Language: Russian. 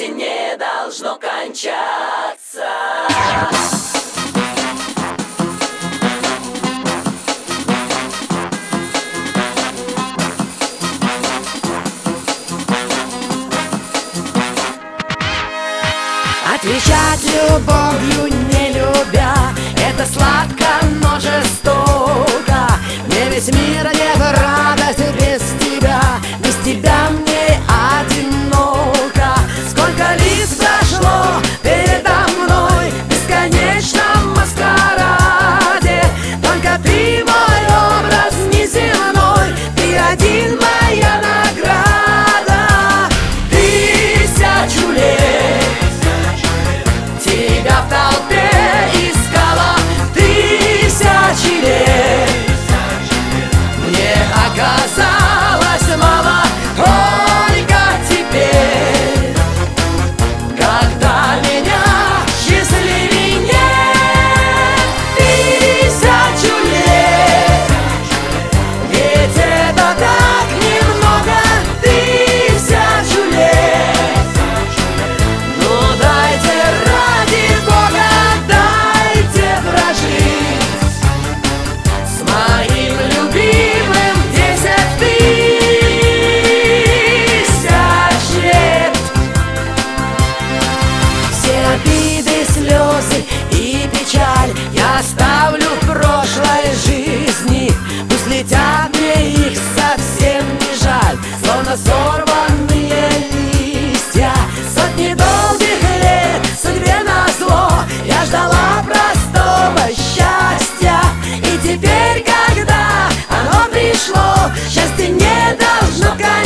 счастье не должно кончаться. Отвечать любовью не любя — это сладко, но жестоко. Мне весь мир не в радость без тебя, без тебя мне одиноко. Сколько лиц прошло передо мной в бесконечном маскараде, только ты мой образ неземной, ты один моя награда. Тысячу лет тебя в толпе искала, тысячи лет мне оказалось мало. Только теперь, когда меня счастливей нет, тысячу лет, ведь это так немного, тысячу лет. Ну дайте, ради Бога, дайте прожить с моим любимым 10 000 лет. Все обиды, слезы и печаль я оставлю в прошлой жизни. Пусть летят, мне их совсем не жаль, словно сорванные листья. Сотни долгих лет судьбе назло я ждала простого счастья, и теперь, когда оно пришло, счастье не должно кончаться.